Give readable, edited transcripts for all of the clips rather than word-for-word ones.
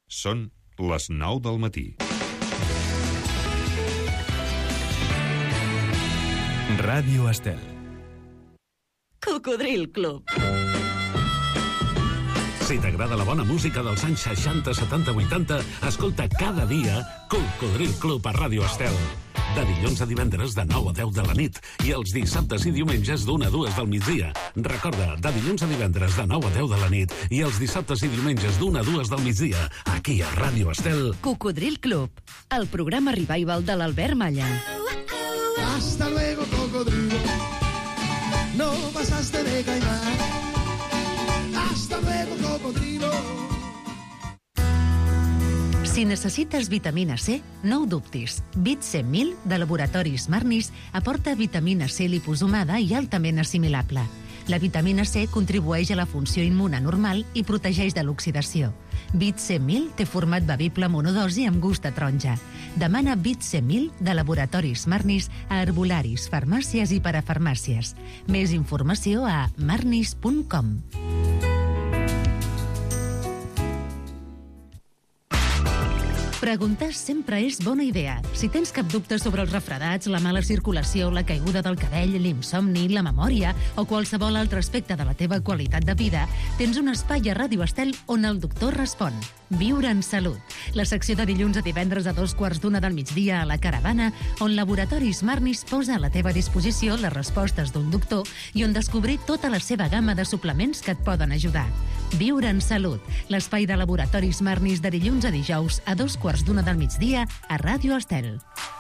Són les 9 del matí. Ràdio Estel. Cocodril Club. Si t'agrada la bona música dels anys 60, 70, 80, escolta cada dia Cocodril Club a Ràdio Estel. De dilluns a divendres de 9 a 10 de la nit i els dissabtes i diumenges d'1 a 2 del migdia. Recorda, de dilluns a divendres de 9 a 10 de la nit i els dissabtes i diumenges d'1 a 2 del migdia, aquí a Ràdio Estel. Cocodril Club, el programa revival de l'Albert Malla. Hasta luego, cocodrilo. No pasaste de caimán. Hasta luego, cocodrilo. Si necessites vitamina C, no ho dubtis. Vit C1000 de Laboratoris Marnis aporta vitamina C liposomada i altament assimilable. La vitamina C contribueix a la funció immune normal i protegeix de l'oxidació. Vit C1000 té format bevible monodosi amb gust a taronja. Demana Vit C1000 de Laboratoris Marnis a herbolaris, farmàcies i parafarmàcies. Més informació a marnis.com. Preguntar sempre és bona idea. Si tens cap dubte sobre els refredats, la mala circulació, la caiguda del cabell, l'insomni, la memòria o qualsevol altre aspecte de la teva qualitat de vida, tens un espai a Ràdio Estel on el doctor respon. Viure en salut. La secció de dilluns a divendres a 2:15 del migdia a La Caravana, on Laboratoris Marnis posa a la teva disposició les respostes d'un doctor i on descobrir tota la seva gamma de suplements que et poden ajudar. Viure en salut. L'espai de Laboratoris Marnis de dilluns a dijous a 2:15 del migdia a Ràdio Estel.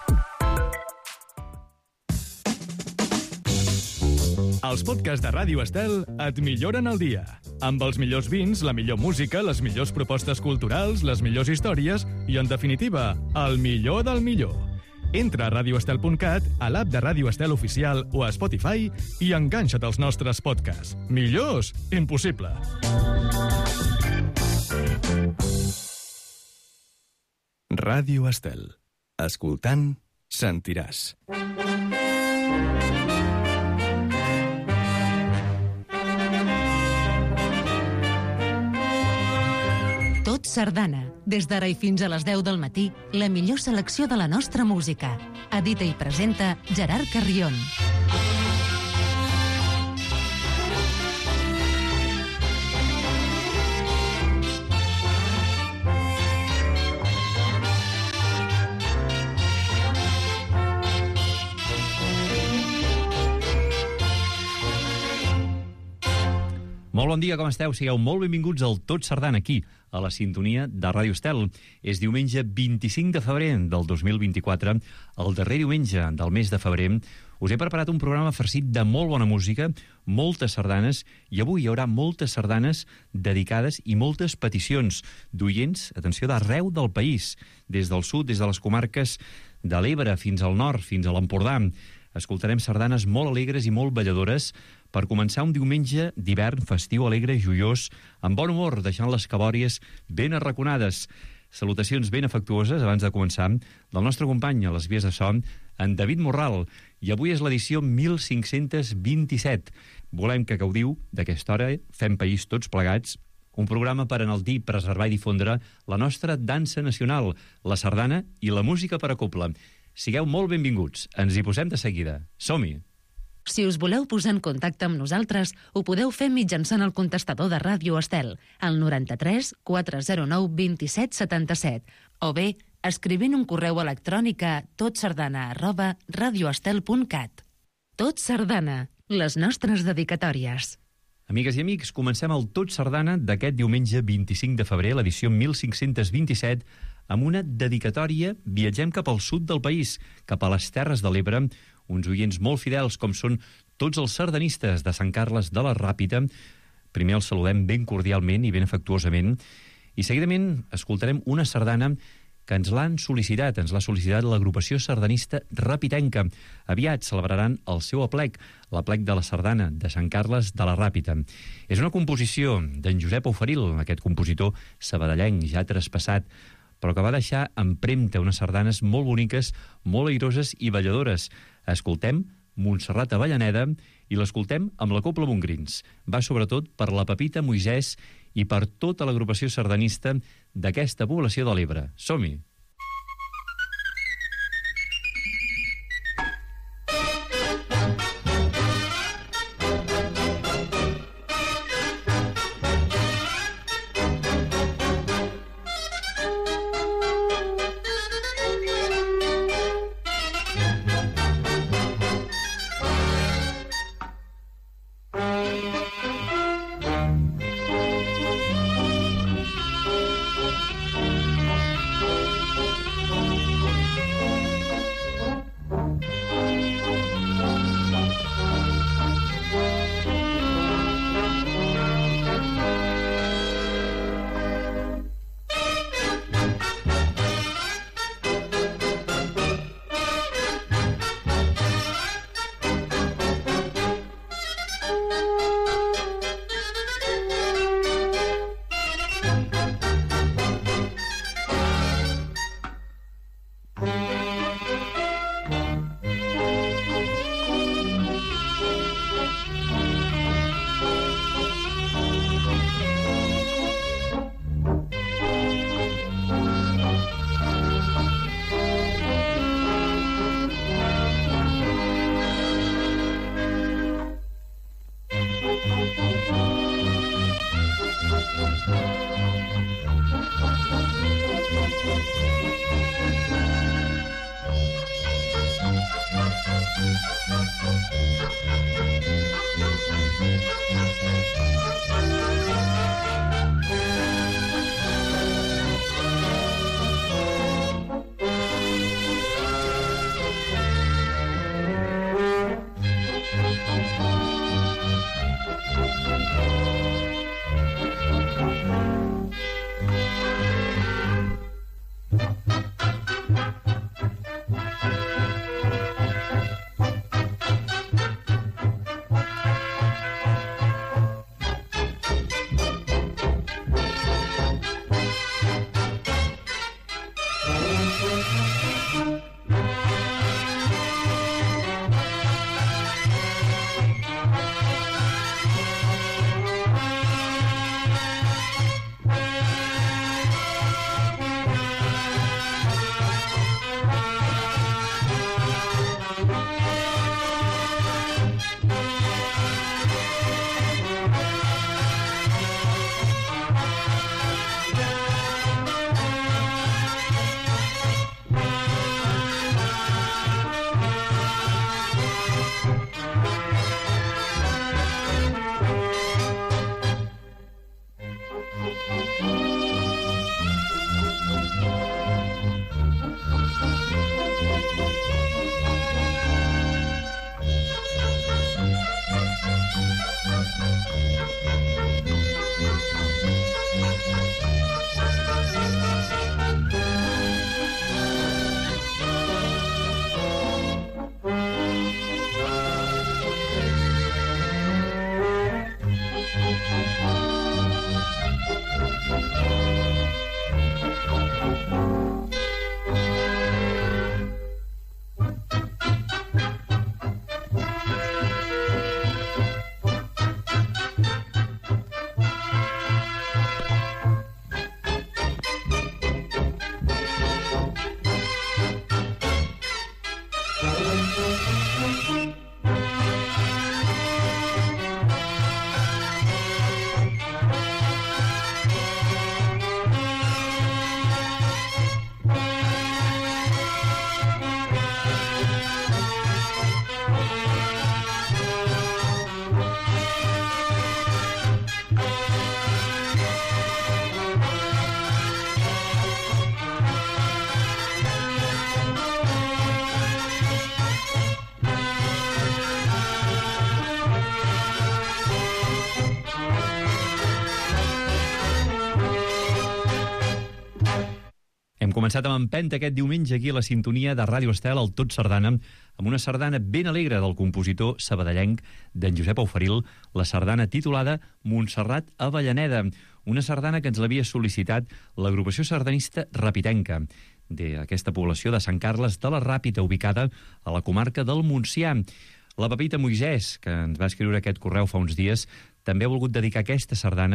Els podcasts de Ràdio Estel et milloren el dia. Amb els millors vins, la millor música, les millors propostes culturals, les millors històries i, en definitiva, el millor del millor. Entra a radioestel.cat, a l'app de Ràdio Estel Oficial o a Spotify i enganxa't als nostres podcasts. Millors? Impossible. Ràdio Estel. Escoltant, sentiràs. Tot Sardana. Des d'ara i fins a les 10 del matí, la millor selecció de la nostra música. Edita i presenta Gerard Carrion. Molt bon dia, com esteu? Sigueu molt benvinguts al Tot Sardana, aquí, a la sintonia de Ràdio Estel. És diumenge 25 de febrer del 2024, el darrer diumenge del mes de febrer. Us he preparat un programa farcit de molt bona música, moltes sardanes, i avui hi haurà moltes sardanes dedicades i moltes peticions d'oients, atenció, d'arreu del país, des del sud, des de les comarques de l'Ebre fins al nord, fins a l'Empordà. Escoltarem sardanes molt alegres i molt balladores per començar un diumenge d'hivern festiu, alegre i joiós, amb bon humor, deixant les cabòries ben arraconades. Salutacions ben afectuoses, abans de començar, del nostre company a les vies de so, en David Morral. I avui és l'edició 1527. Volem que gaudiu d'aquesta hora, fem país tots plegats, un programa per enaltir, preservar i difondre la nostra dansa nacional, la sardana i la música per a cobla. Sigueu molt benvinguts. Ens hi posem de seguida. Som-hi! Si us voleu posar en contacte amb nosaltres, ho podeu fer mitjançant el contestador de Ràdio Estel, al 93 409 2777, o bé escrivint un correu electrònic a totsardana@radioestel.cat. Tot Sardana, les nostres dedicatòries. Amigues i amics, comencem el Tot Sardana d'aquest diumenge 25 de febrer, l'edició 1527, amb una dedicatòria. Viatgem cap al sud del país, cap a les Terres de l'Ebre, uns oients molt fidels com són tots els sardanistes de Sant Carles de la Ràpita. Primer els saludem ben cordialment i ben afectuosament, i seguidament escoltarem una sardana que ens l'ha sol·licitat l'agrupació sardanista rapitenca. Aviat celebraran el seu aplec, l'aplec de la sardana de Sant Carles de la Ràpita. És una composició d'en Josep Oferil, aquest compositor sabadellenc ja traspassat, però que va deixar empremta unes sardanes molt boniques, molt airoses i balladores. Escoltem Montserrat Avellaneda i l'escoltem amb la Cobla Montgrins. Va sobretot per la Pepita Moisès i per tota l'agrupació sardanista d'aquesta població de l'Ebre. Som-hi! començat amb empenta aquest diumenge aquí a la sintonia de Ràdio Estel, al Tot Sardana, amb una sardana ben alegre del compositor sabadellenc d'en Josep Auferil, la sardana titulada Montserrat Avellaneda, una sardana que ens l'havia sol·licitat l'agrupació sardanista rapitenca, d'aquesta població de Sant Carles de la Ràpita, ubicada a la comarca del Montsià. La Pepita Moisès, que ens va escriure aquest correu fa uns dies, també ha volgut dedicar aquesta sardana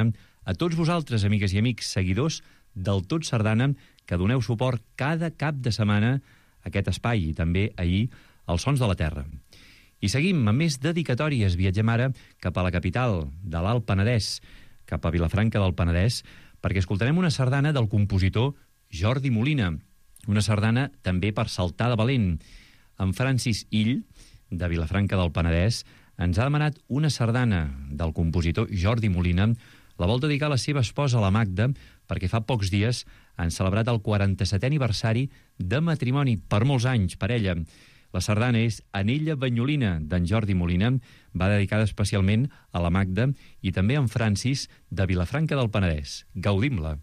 A tots vosaltres, amigues i amics, seguidors del Tot Sardana, que doneu suport cada cap de setmana a aquest espai i també ahir als Sons de la Terra. I seguim amb més dedicatòries. Viatgem ara cap a la capital de l'Alt Penedès, cap a Vilafranca del Penedès, perquè escoltarem una sardana del compositor Jordi Molina, una sardana també per saltar de valent. En Francis Ill, de Vilafranca del Penedès, ens ha demanat una sardana del compositor Jordi Molina. La vol dedicar a la seva esposa, la Magda, perquè fa pocs dies han celebrat el 47è aniversari de matrimoni, per molts anys, per ella. La sardana és Anella Banyolina, d'en Jordi Molina, va dedicada especialment a la Magda i també a en Francis, de Vilafranca del Penedès. Gaudim-la.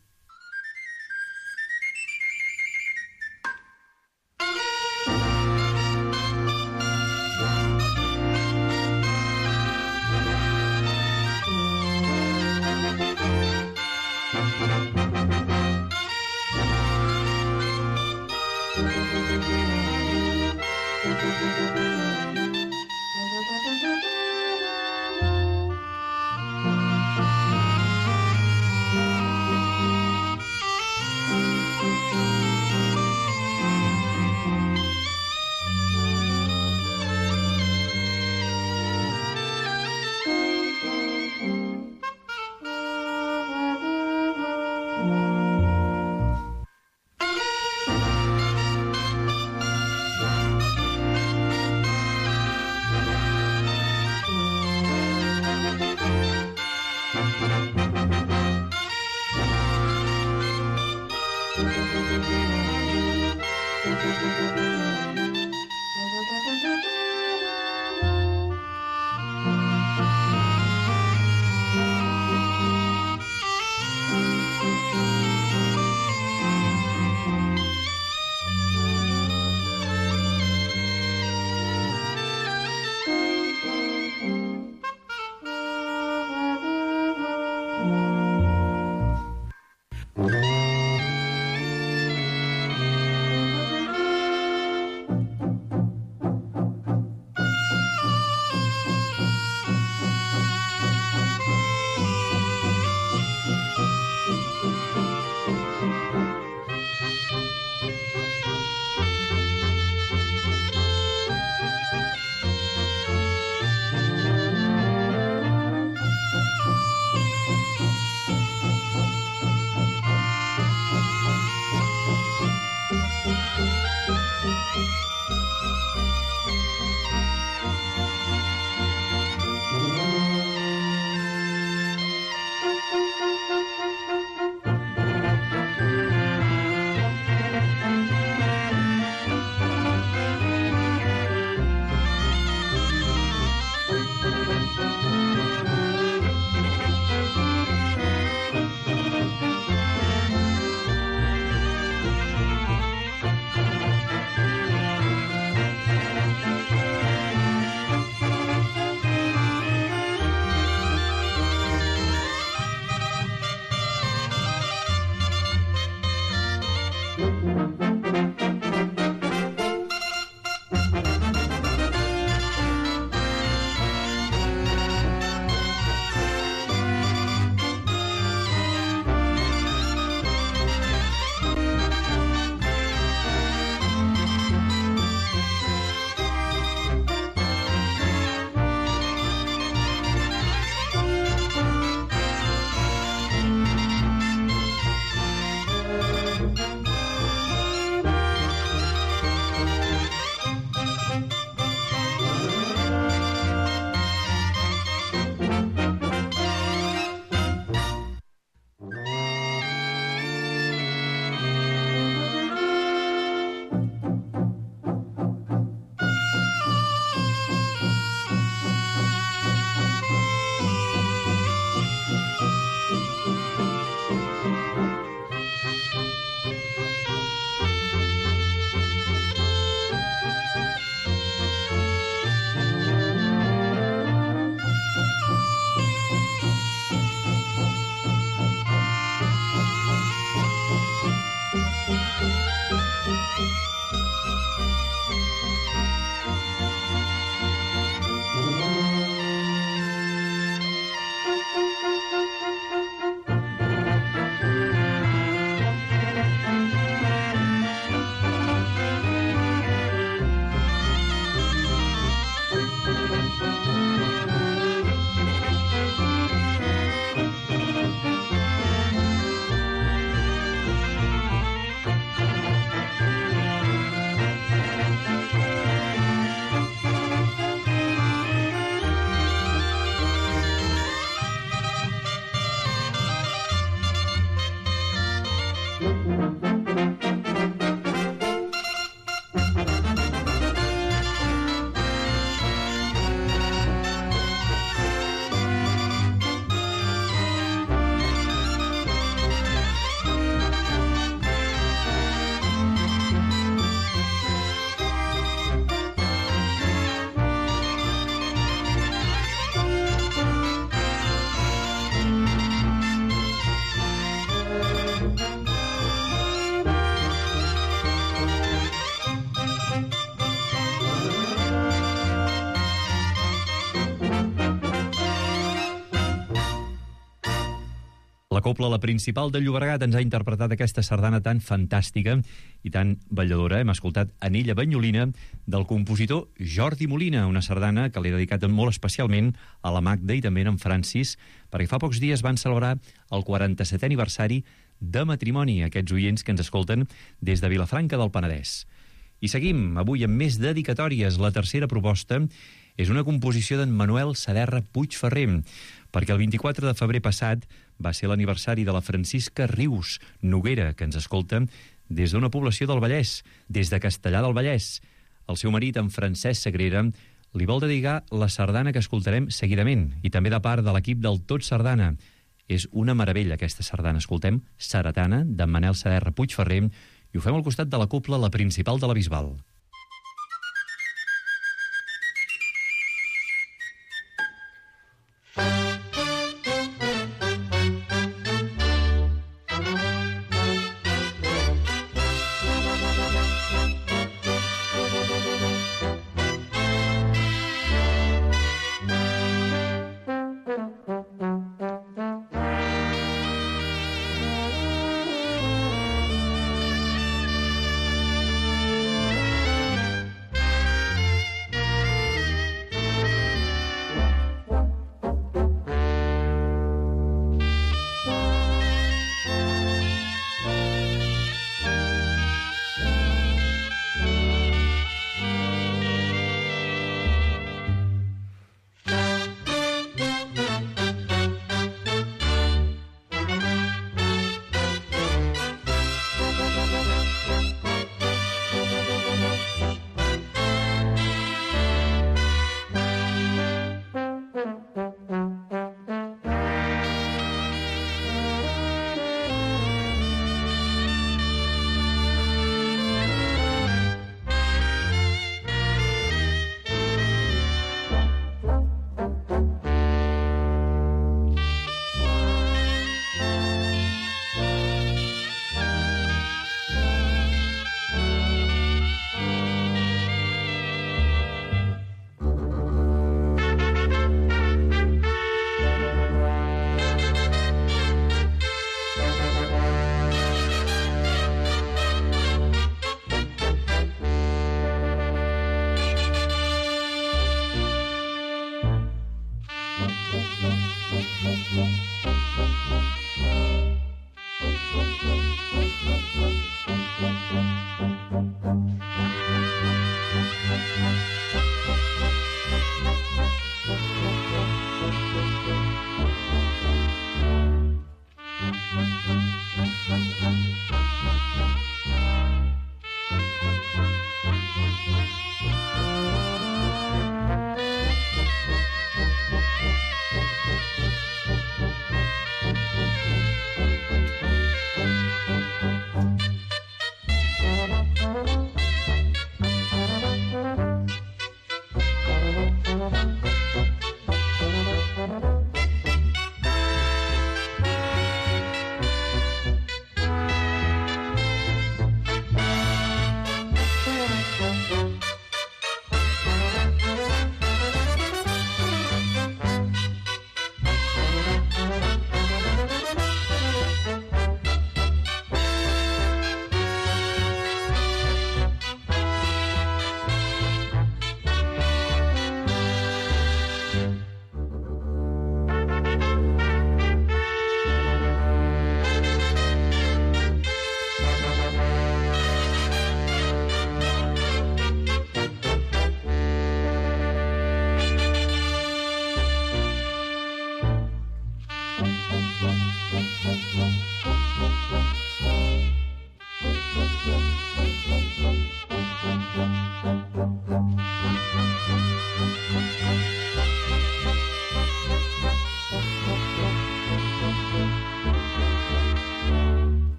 La cobla, la principal de Llobregat, ens ha interpretat aquesta sardana tan fantàstica i tan balladora. Hem escoltat Anella Banyolina, del compositor Jordi Molina, una sardana que l'he dedicat molt especialment a la Magda i també a en Francis, perquè fa pocs dies van celebrar el 47è aniversari de matrimoni, aquests oients que ens escolten des de Vilafranca del Penedès. I seguim, avui amb més dedicatòries. La tercera proposta és una composició d'en Manuel Saderra Puigferrer, perquè el 24 de febrer passat va ser l'aniversari de la Francisca Rius Noguera, que ens escolta des d'una població del Vallès, des de Castellar del Vallès. El seu marit, en Francesc Sagrera, li vol dedicar la sardana que escoltarem seguidament, i també de part de l'equip del Tot Sardana. És una meravella, aquesta sardana. Escoltem Saratana, d'en Manel Saderra Puigferrer, i ho fem al costat de la cobla, la principal de la Bisbal.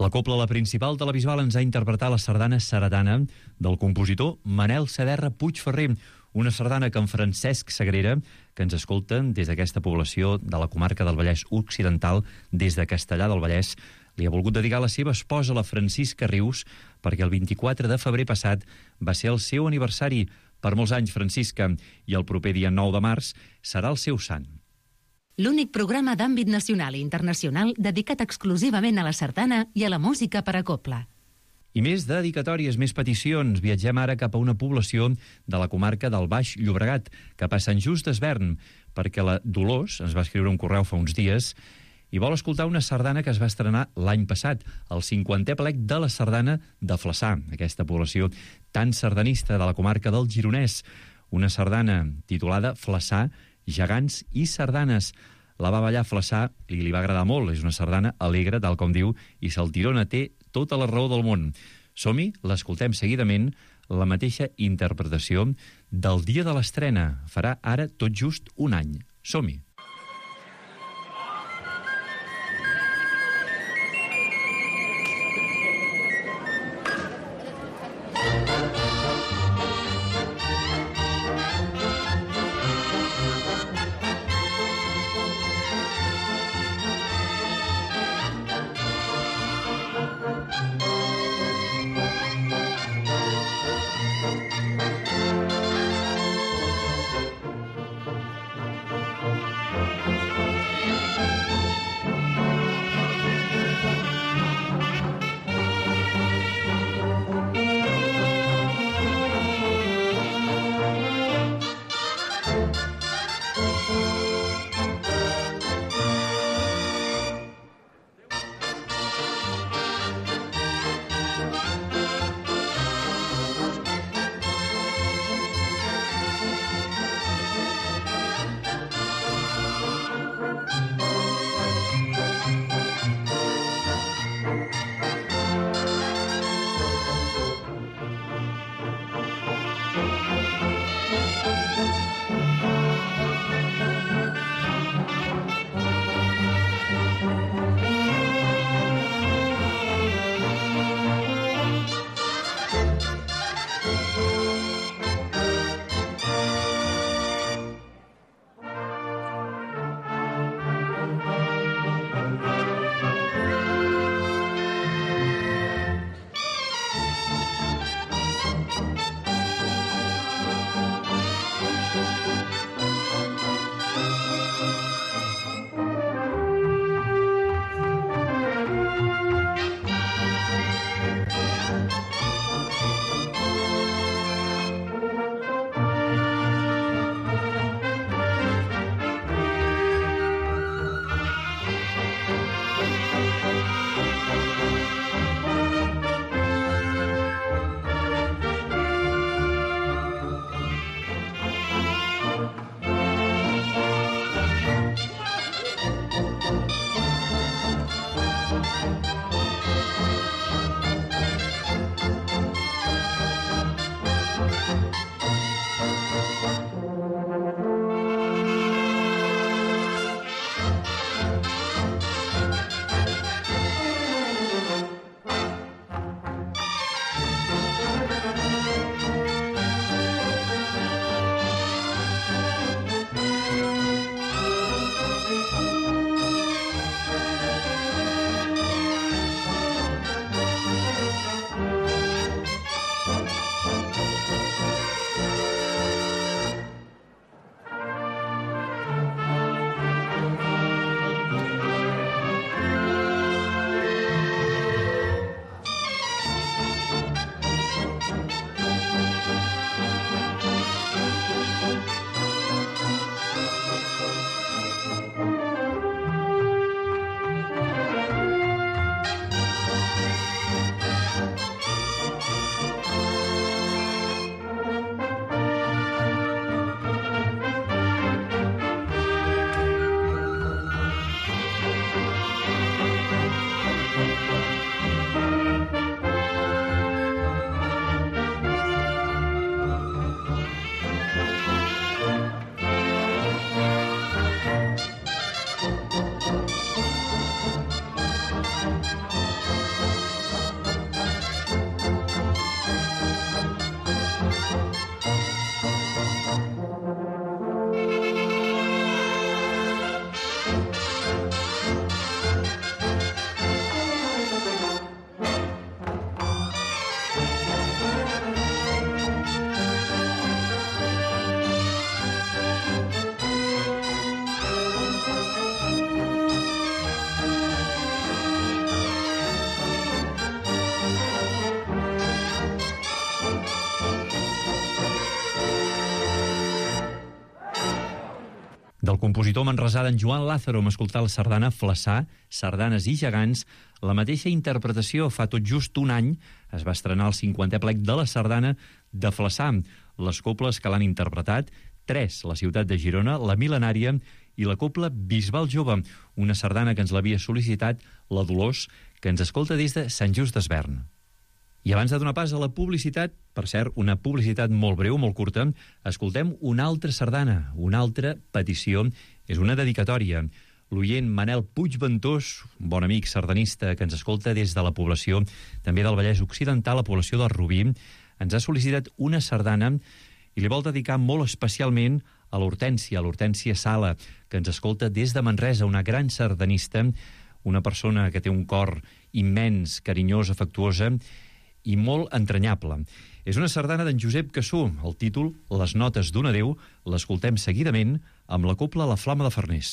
La cobla La Principal de la Bisbal ens ha interpretat la sardana Saradana del compositor Manel Saderra Puigferrer, una sardana que en Francesc Sagrera, que ens escolten des d'aquesta població de la comarca del Vallès Occidental, des de Castellar del Vallès, li ha volgut dedicar a la seva esposa, la Francisca Rius, perquè el 24 de febrer passat va ser el seu aniversari. Per molts anys, Francisca, i el proper dia 9 de març serà el seu sant. L'únic programa d'àmbit nacional i internacional dedicat exclusivament a la sardana i a la música per a cobla. I més dedicatòries, més peticions. Viatgem ara cap a una població de la comarca del Baix Llobregat, cap a Sant Just d'Esvern, perquè la Dolors ens va escriure un correu fa uns dies i vol escoltar una sardana que es va estrenar l'any passat, el 50è plec de la sardana de Flaçà, aquesta població tan sardanista de la comarca del Gironès. Una sardana titulada Flaçà, gegants i sardanes. La va ballar Flaçà i li va agradar molt. És una sardana alegre, tal com diu, i Saltirona té tota la raó del món. Som-hi, l'escoltem seguidament, la mateixa interpretació del dia de l'estrena. Farà ara tot just un any. Som-hi. Del compositor manresà d'en Joan Lázaro hem escoltat la sardana Flaçà, Sardanes i Gegants. La mateixa interpretació fa tot just un any es va estrenar el 50è plec de la sardana de Flaçà. Les cobles que l'han interpretat, 3, la ciutat de Girona, la Mil·lenària i la cobla Bisbal Jove, una sardana que ens l'havia sol·licitat la Dolors, que ens escolta des de Sant Just d'Esvern. I abans de donar pas a la publicitat, per cert, una publicitat molt breu, molt curta, escoltem una altra sardana, una altra petició, és una dedicatòria. L'oient Manel Puigventós, un bon amic sardanista que ens escolta des de la població, també del Vallès Occidental, la població del Rubí, ens ha sol·licitat una sardana i li vol dedicar molt especialment a l'Hortènsia Sala, que ens escolta des de Manresa, una gran sardanista, una persona que té un cor immens, carinyós, afectuosa i molt entranyable. És una sardana d'en Josep Cassú. El títol, Les notes d'un adéu, l'escoltem seguidament amb la cobla La Flama de Farners.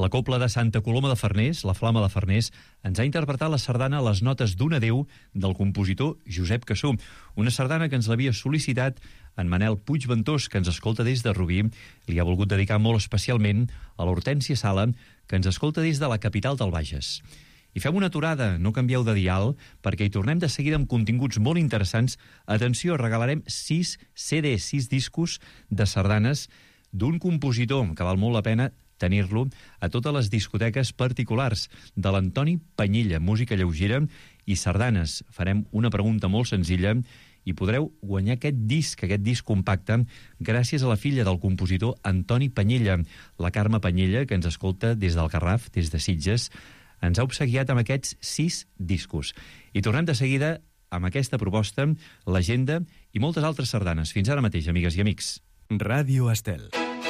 La Cobla de Santa Coloma de Farners, la Flama de Farners, ens ha interpretat la sardana Les notes d'un adéu del compositor Josep Cassó, una sardana que ens l'havia sol·licitat en Manel Puigventós, que ens escolta des de Rubí. Li ha volgut dedicar molt especialment a l'Hortènsia Sala, que ens escolta des de la capital del Bages. I fem una aturada, no canvieu de dial, perquè hi tornem de seguida amb continguts molt interessants. Atenció, regalarem 6 CDs, 6 discos de sardanes d'un compositor que val molt la pena tenir-lo a totes les discoteques particulars, de l'Antoni Panyella, música lleugera i sardanes. Farem una pregunta molt senzilla i podreu guanyar aquest disc compacte, gràcies a la filla del compositor Antoni Panyella, la Carme Panyella, que ens escolta des del Garraf, des de Sitges. Ens ha obsequiat amb aquests 6 discos. I tornem de seguida amb aquesta proposta, l'agenda i moltes altres sardanes. Fins ara mateix, amigues i amics. Ràdio Estel.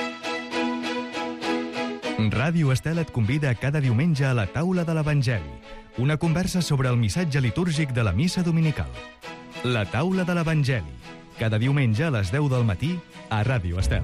Ràdio Estel et convida cada diumenge a la taula de l'Evangeli, una conversa sobre el missatge litúrgic de la missa dominical. La taula de l'Evangeli, cada diumenge a les 10 del matí a Ràdio Estel.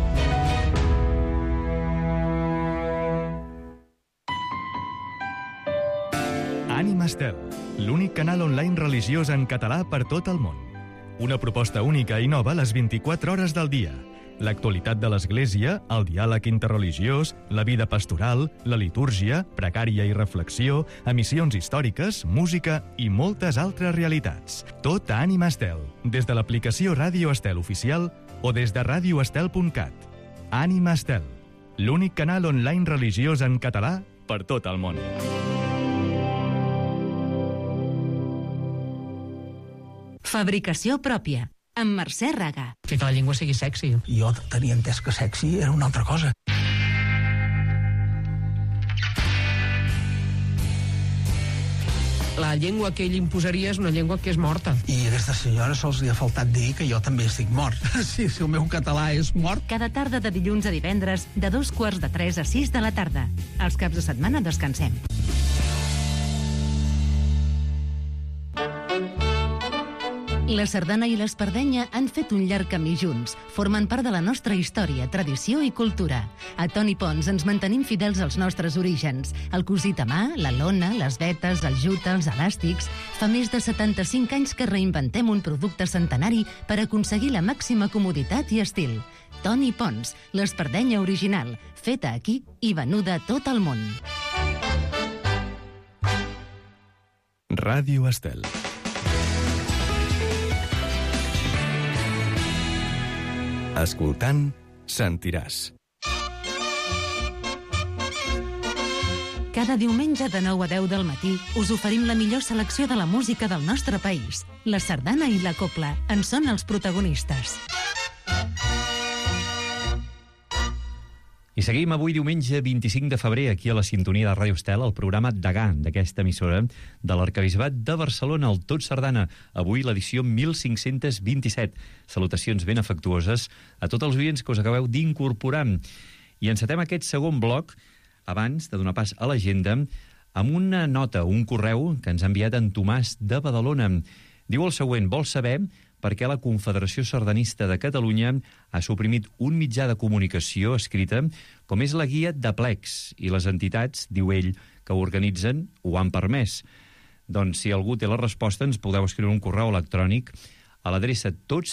Ànima Estel, l'únic canal online religiós en català per tot el món. Una proposta única i nova les 24 hores del dia. L'actualitat de l'Església, el diàleg interreligiós, la vida pastoral, la litúrgia, pregària i reflexió, emissions històriques, música i moltes altres realitats. Tot a Ànima Estel, des de l'aplicació Ràdio Estel oficial o des de radioestel.cat. Ànima Estel, l'únic canal online religiós en català per tot el món. Fabricació pròpia, amb Mercè Raga. Fer que la llengua sigui sexy. Jo tenia entès que sexy era una altra cosa. La llengua que ell imposaria és una llengua que és morta. I a aquesta senyora sols li ha faltat dir que jo també estic mort. Si el meu català és mort. Cada tarda de dilluns a divendres, de 2:45 a 6 de la tarda. Els caps de setmana descansem. La sardana i l'espardenya han fet un llarg camí junts. Formen part de la nostra història, tradició i cultura. A Toni Pons ens mantenim fidels als nostres orígens. El cosit a mà, la lona, les vetes, el jute, els elàstics. Fa més de 75 anys que reinventem un producte centenari per aconseguir la màxima comoditat i estil. Toni Pons, l'espardenya original, feta aquí i venuda a tot el món. Ràdio Estel. Escoltant, sentiràs. Cada diumenge de 9 a 10 del matí us oferim la millor selecció de la música del nostre país. La sardana i la cobla en són els protagonistes. I seguim avui diumenge 25 de febrer aquí a la sintonia de Ràdio Estel, el programa Degà d'aquesta emissora de l'Arquebisbat de Barcelona, el Tot Sardana. Avui l'edició 1527. Salutacions ben afectuoses a tots els oients que us acabeu d'incorporar. I encetem aquest segon bloc, abans de donar pas a l'agenda, amb una nota, un correu que ens ha enviat en Tomàs de Badalona. Diu el següent: vol saber per què la Confederació Sardanista de Catalunya ha suprimit un mitjà de comunicació escrita com és la guia de plecs, i les entitats, diu ell, que ho organitzen ho han permès. Doncs si algú té la resposta ens podeu escriure un correu electrònic a l'adreça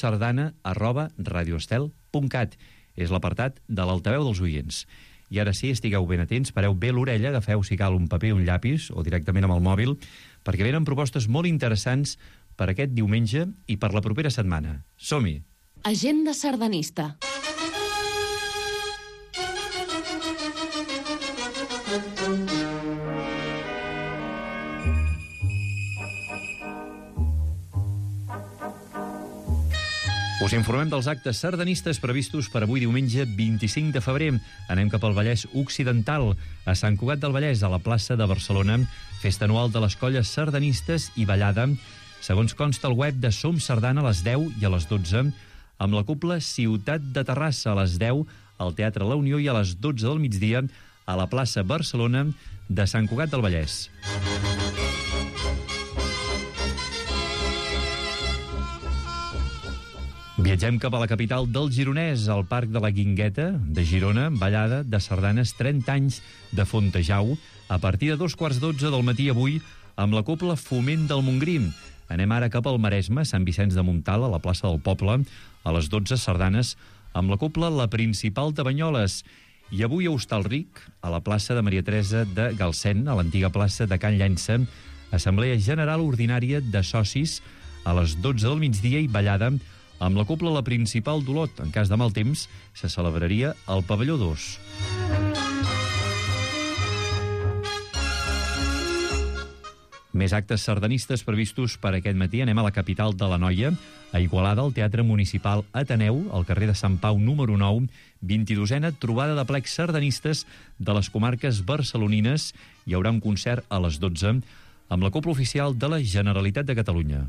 totsardana@radioestel.cat. És l'apartat de l'altaveu dels oients. I ara sí, estigueu ben atents, pareu bé l'orella, agafeu si cal un paper, un llapis o directament amb el mòbil, perquè venen propostes molt interessants per aquest diumenge i per la propera setmana. Som-hi! Agenda sardanista. Us informem dels actes sardanistes previstos per avui diumenge 25 de febrer. Anem cap al Vallès Occidental, a Sant Cugat del Vallès, a la plaça de Barcelona, festa anual de les colles sardanistes i ballada, segons consta al web de Som Sardana, a les 10 i a les 12, amb la cobla Ciutat de Terrassa, a les 10 al Teatre La Unió i a les 12 del migdia a la plaça Barcelona de Sant Cugat del Vallès. Viatgem cap a la capital del Gironès, al Parc de la Guingueta de Girona, ballada de sardanes 30 anys de Fontejau, a partir de 2:15 del matí avui, amb la cobla Foment del Montgrí. Anem ara cap al Maresme, Sant Vicenç de Montalt, a la plaça del Poble, a les 12 sardanes, amb la cobla La Principal de Banyoles. I avui a Hostalric, a la plaça de Maria Teresa de Galcén, a l'antiga plaça de Can Llança, Assemblea General Ordinària de Socis, a les 12 del migdia i ballada amb la cobla La Principal d'Olot. En cas de mal temps, se celebraria al pavelló 2. Més actes sardanistes previstos per aquest matí. Anem a la capital de l'Anoia, a Igualada, al Teatre Municipal Ateneu, al carrer de Sant Pau número 9, 22a trobada de plecs sardanistes de les comarques barcelonines. Hi haurà un concert a les 12 amb la cobla oficial de la Generalitat de Catalunya.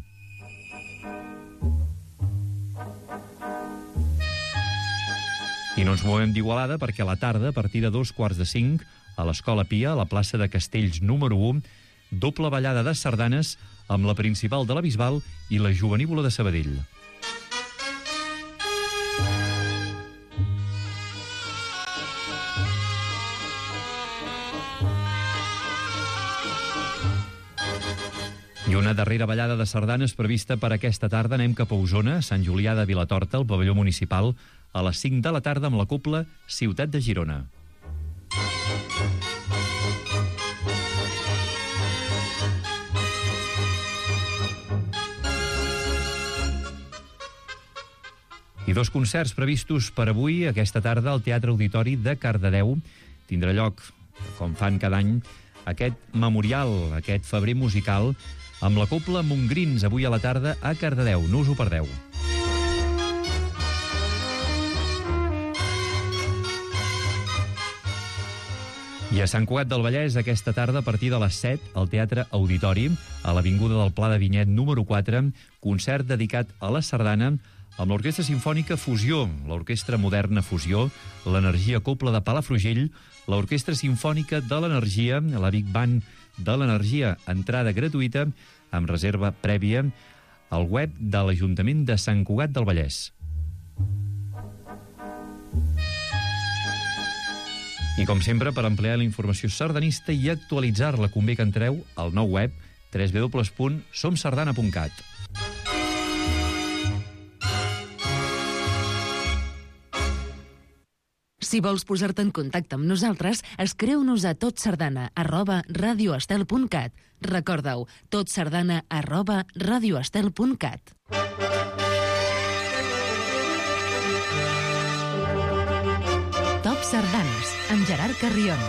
I no ens movem d'Igualada perquè a la tarda, a partir de 4:45, a l'Escola Pia, a la plaça de Castells número 1, doble ballada de sardanes amb la Principal de la Bisbal i la Jovenívola de Sabadell. I una darrera ballada de sardanes prevista per aquesta tarda. Anem cap a Osona, Sant Julià de Vilatorta, al pavelló municipal, a les 5 de la tarda amb la cobla Ciutat de Girona. I dos concerts previstos per avui, aquesta tarda, al Teatre Auditori de Cardedeu. Tindrà lloc, com fan cada any, aquest memorial, aquest febrer musical, amb la cobla Montgrins, avui a la tarda a Cardedeu. No us ho perdeu. I a Sant Cugat del Vallès, aquesta tarda, a partir de les 7, al Teatre Auditori, a l'Avinguda del Pla de Vinyet número 4, concert dedicat a la sardana, amb l'Orquestra Simfònica Fusió, l'Orquestra Moderna Fusió, l'Energia Cobla de Palafrugell, l'Orquestra Simfònica de l'Energia, la Big Band de l'Energia, entrada gratuïta, amb reserva prèvia, al web de l'Ajuntament de Sant Cugat del Vallès. I com sempre, per ampliar la informació sardanista i actualitzar-la, convé que entreu al nou web www.somsardana.cat. Si vols posar-te en contacte amb nosaltres, escriu-nos a totsardana@radioestel.cat. Recorda-ho, totsardana@radioestel.cat. Top Sardanes, amb Gerard Carrion.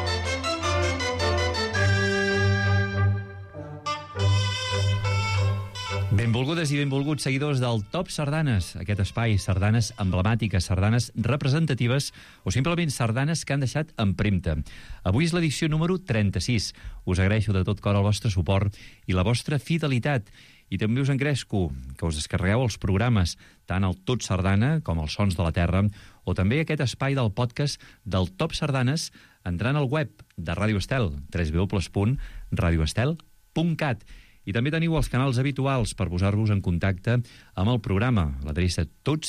Benvolgudes i benvolguts seguidors del Top Sardanes, aquest espai, sardanes emblemàtiques, sardanes representatives o simplement sardanes que han deixat empremta. Avui és l'edició número 36. Us agraeixo de tot cor el vostre suport i la vostra fidelitat. I també us engresco que us descarregueu els programes, tant el Tot Sardana com els Sons de la Terra, o també aquest espai del podcast del Top Sardanes entrant al web de Ràdio Estel, www.radioestel.cat. I també teniu els canals habituals per posar-vos en contacte amb el programa, l'adreça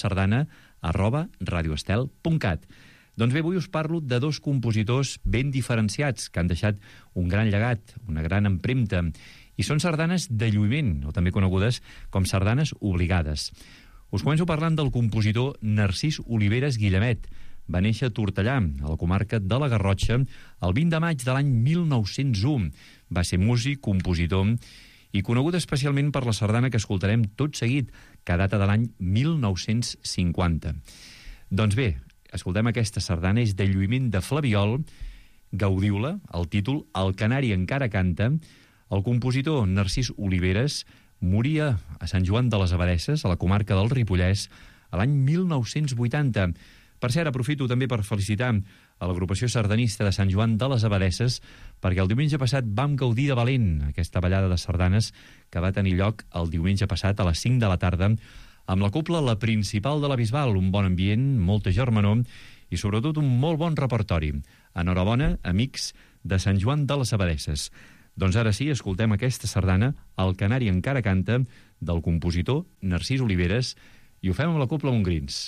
totsardana@radioestel.cat. Doncs bé, avui us parlo de dos compositors ben diferenciats que han deixat un gran llegat, una gran empremta, i són sardanes de lluïment, o també conegudes com sardanes obligades. Us començo parlant del compositor Narcís Oliveres Guillemet. Va néixer a Tortellà, a la comarca de la Garrotxa, el 20 de maig de l'any 1901. Va ser músic, compositor i conegut especialment per la sardana que escoltarem tot seguit, que data de l'any 1950. Doncs bé, escoltem aquesta sardana, és de lluïment de flabiol, gaudiu-la, el títol El canari encara canta. El compositor Narcís Oliveres moria a Sant Joan de les Abadesses, a la comarca del Ripollès, a l'any 1980. Per cert, aprofito també per felicitar a l'agrupació sardanista de Sant Joan de les Abadesses, perquè el diumenge passat vam gaudir de valent aquesta ballada de sardanes que va tenir lloc el diumenge passat a les 5 de la tarda, amb la cobla La Principal de la Bisbal, un bon ambient, molta germanor i sobretot un molt bon repertori. Enhorabona, amics de Sant Joan de les Abadesses. Doncs ara sí, escoltem aquesta sardana, El canari encara canta, del compositor Narcís Oliveres, i ho fem amb la Cobla Montgrins.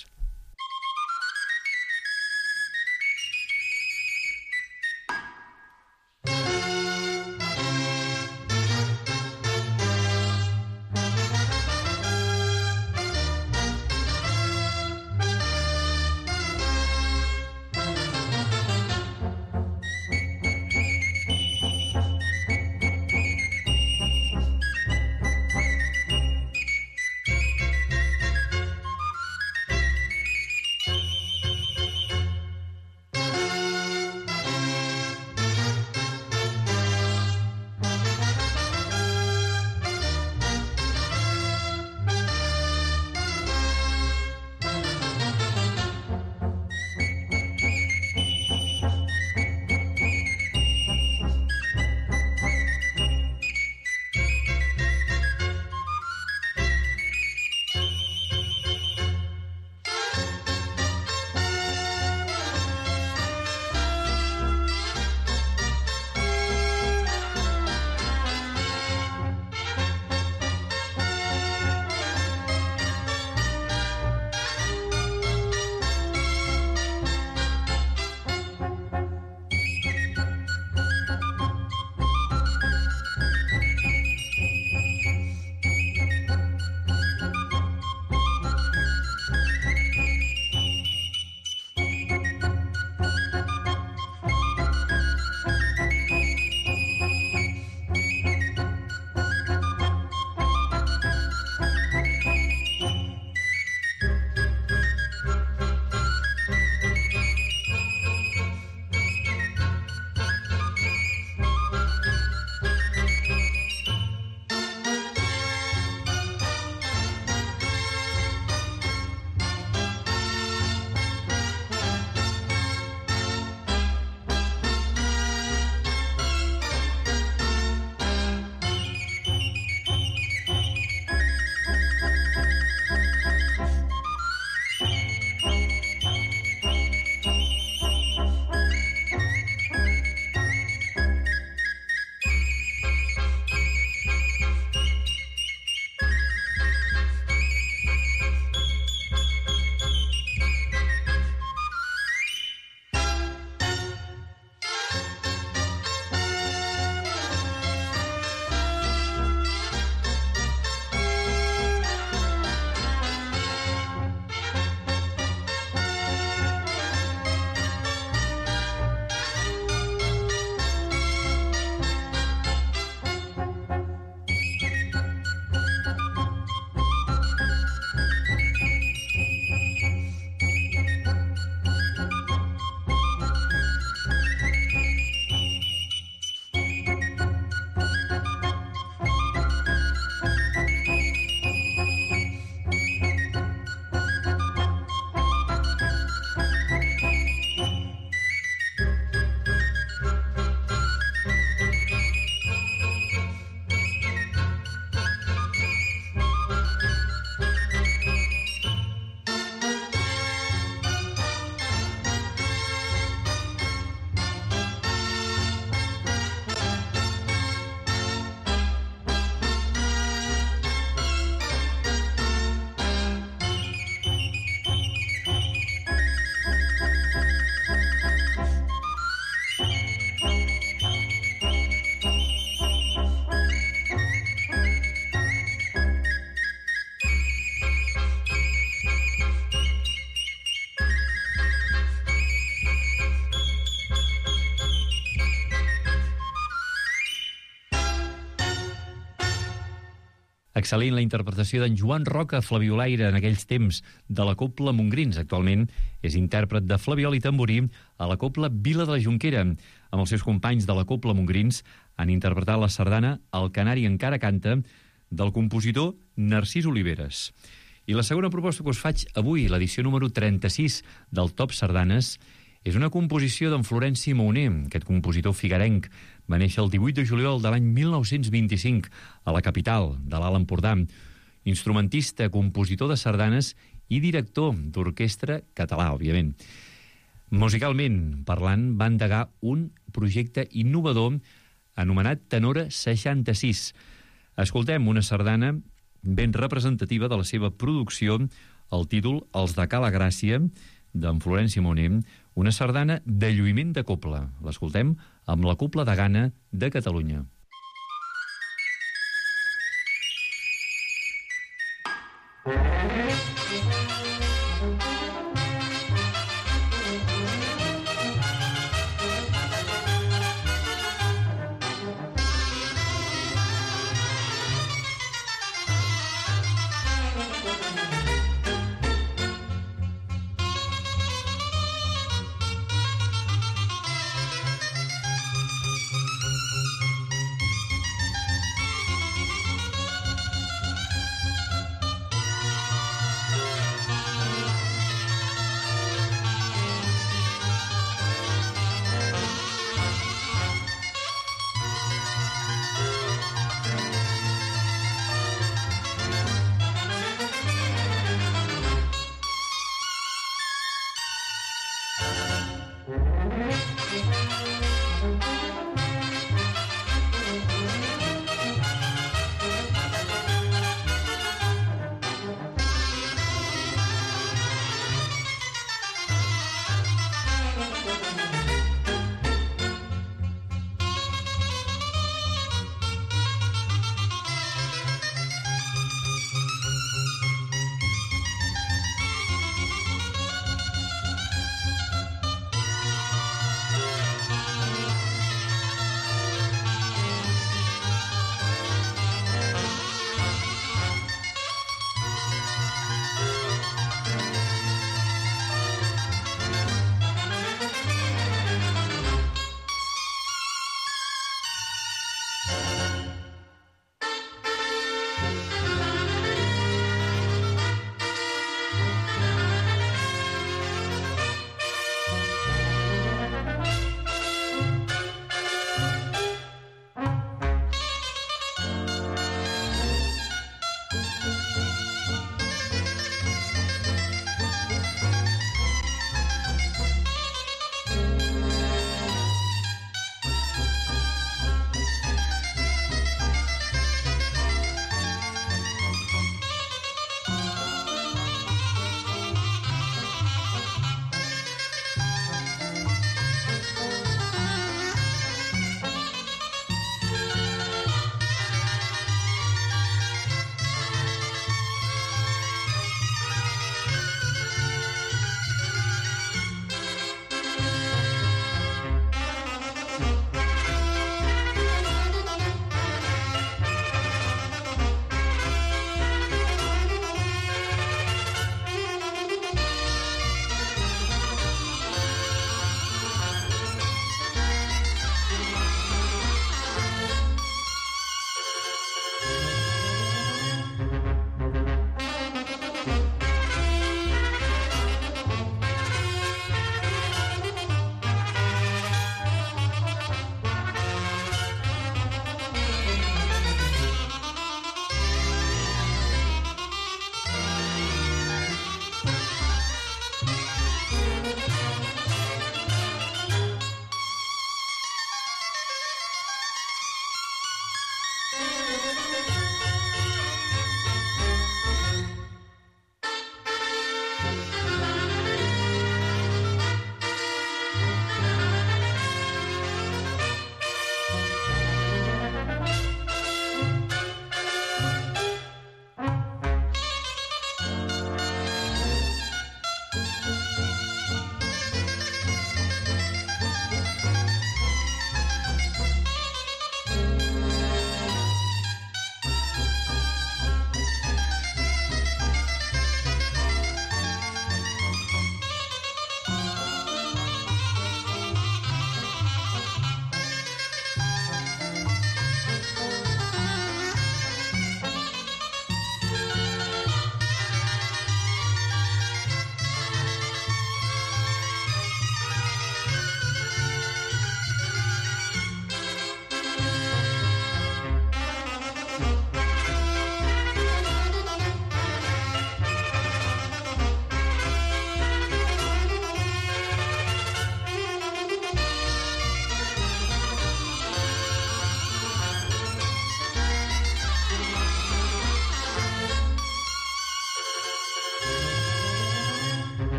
Excel·lent la interpretació d'en Joan Roca Flabiolaire en aquells temps de la Cobla Montgrins. Actualment és intèrpret de flabiol i tamborí a la Cobla Vila de la Jonquera. Amb els seus companys de la Cobla Montgrins han interpretat la sardana El Canari encara canta, del compositor Narcís Oliveres. I la segona proposta que us faig avui, l'edició número 36 del Top Sardanes, és una composició d'en Florenci Mouner. Aquest compositor figuerenc va néixer el 18 de juliol de l'any 1925 a la capital de l'Alt Empordà. Instrumentista, compositor de sardanes i director d'orquestra català, òbviament. Musicalment parlant, va endegar un projecte innovador anomenat Tenora 66. Escoltem una sardana ben representativa de la seva producció el títol Els de Cala Gràcia, d'en Florenci Moner, una sardana de lluïment de cobla. L'escoltem amb la Cobla de Gana de Catalunya.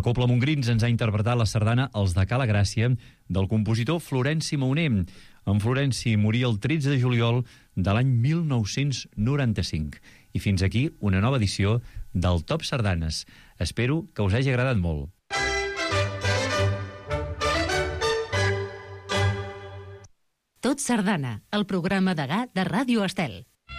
La Cobla Montgrins ens ha interpretat la sardana Els de Cala Gràcia del compositor Florenci Mauner. En Florenci moria el 13 de juliol de l'any 1995. I fins aquí una nova edició del Top Sardanes. Espero que us hagi agradat molt. Tot Sardana, el programa degà de Ràdio Estel.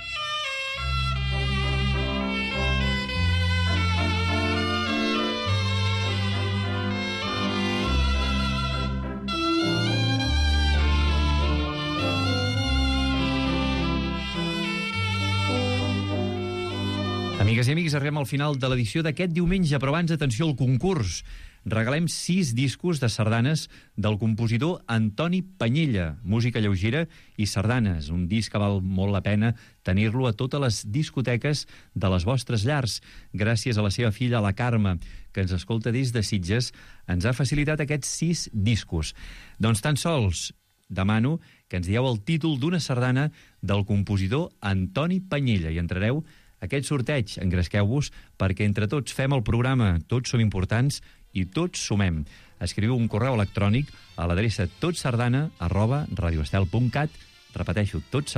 Amigues i amics, arribem al final de l'edició d'aquest diumenge, però abans, atenció al concurs. Regalem 6 discos de sardanes del compositor Antoni Panyella, música lleugera i sardanes. Un disc que val molt la pena tenir-lo a totes les discoteques de les vostres llars. Gràcies a la seva filla, la Carme, que ens escolta des de Sitges, ens ha facilitat aquests 6 discos. Doncs tan sols demano que ens dieu el títol d'una sardana del compositor Antoni Panyella i entrareu a aquest sorteig. Engresqueu-vos perquè entre tots fem el programa. Tots som importants i tots sumem. Escriviu un correu electrònic a l'adreça totsardana@radioestel.cat, repeteixo,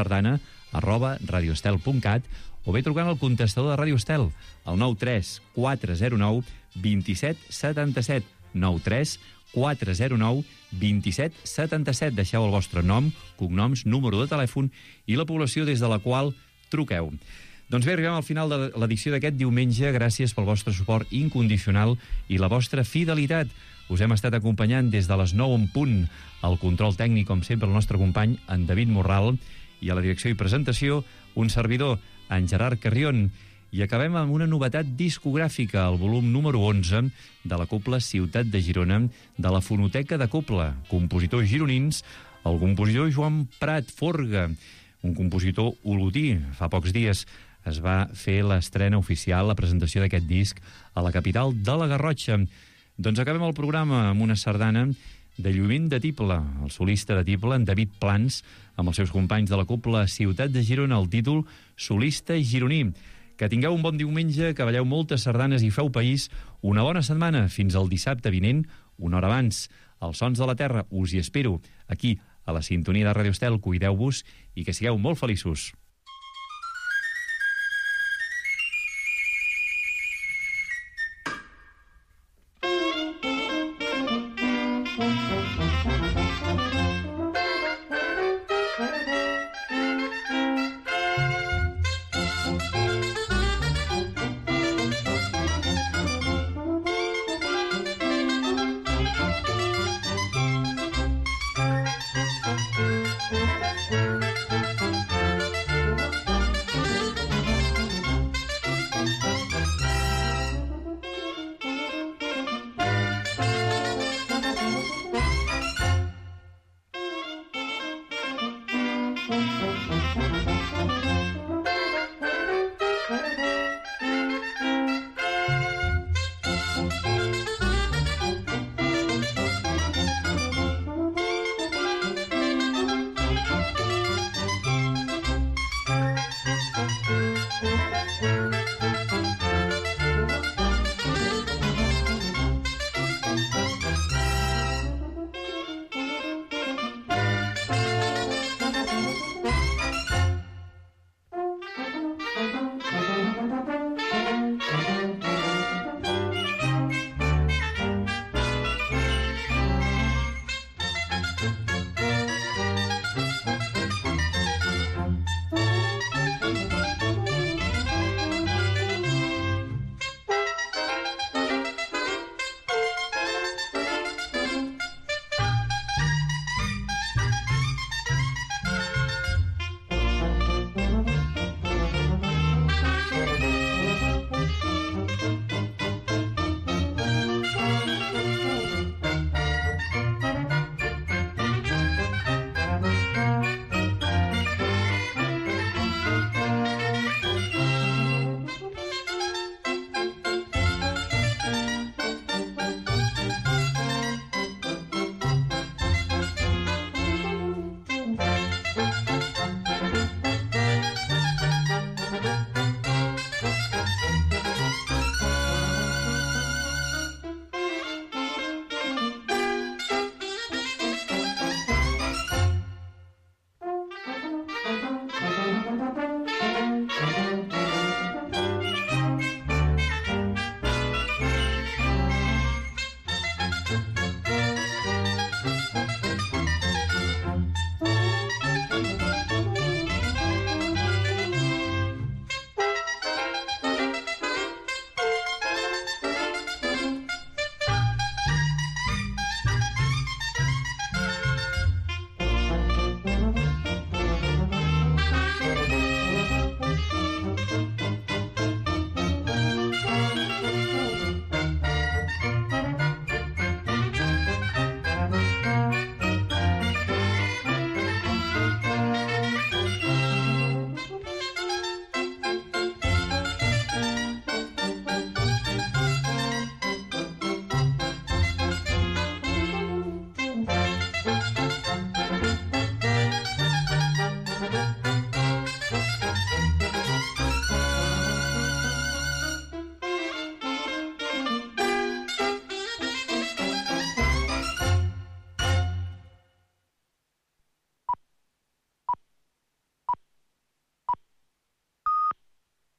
totsardana@radioestel.cat, o bé trucant al contestador de Ràdio Estel, al 93 409 27 77, 93 409 27 77. Deixeu el vostre nom, cognoms, número de telèfon i la població des de la qual truqueu. Doncs bé, arribem al final de l'edició d'aquest diumenge. Gràcies pel vostre suport incondicional i la vostra fidelitat. Us hem estat acompanyant des de les 9 en punt. Al control tècnic, com sempre, el nostre company, en David Morral, i a la direcció i presentació, un servidor, en Gerard Carrion. I acabem amb una novetat discogràfica, el volum número 11 de la Cobla Ciutat de Girona, de la Fonoteca de Cobla. Compositors gironins, el compositor Joan Prat Forga, un compositor olotí. Fa pocs dies es va fer l'estrena oficial, la presentació d'aquest disc, a la capital de la Garrotxa. Doncs acabem el programa amb una sardana de Lluïment de Tible, el solista de Tible, en David Plans, amb els seus companys de la Cobla Ciutat de Girona, el títol Solista gironí. Que tingueu un bon diumenge, que balleu moltes sardanes i feu país. Una bona setmana, fins al dissabte vinent, una hora abans. Els Sons de la Terra us hi espero, aquí, a la sintonia de Ràdio Estel. Cuideu-vos i que sigueu molt feliços.